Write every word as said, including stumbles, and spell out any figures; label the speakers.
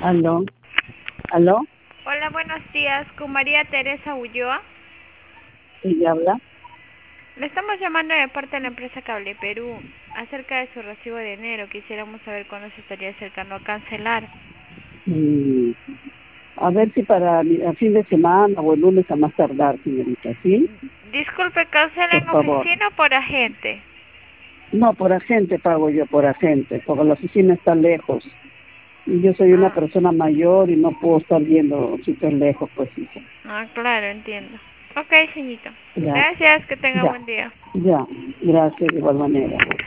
Speaker 1: Aló, aló,
Speaker 2: Hola, buenos días. Con María Teresa Ulloa.
Speaker 1: ella habla.
Speaker 2: Le estamos llamando de parte de la empresa Cable Perú acerca de su recibo de enero. Quisiéramos saber cuándo se estaría acercando a cancelar.
Speaker 1: Mm, a ver si para mi- a fin de semana o el lunes a más tardar, señorita, ¿sí?
Speaker 2: Disculpe, ¿cancela
Speaker 1: Por
Speaker 2: en
Speaker 1: favor.
Speaker 2: oficina o por agente?
Speaker 1: No, por agente pago yo, por agente, porque la oficina está lejos. Y yo soy una
Speaker 2: Ah,
Speaker 1: persona mayor y no puedo estar viendo sitios lejos, pues, hijo.
Speaker 2: ah, claro, entiendo. Ok, señorita.
Speaker 1: Ya,
Speaker 2: Gracias, que tenga
Speaker 1: ya,
Speaker 2: buen día.
Speaker 1: ya. Gracias, de igual manera.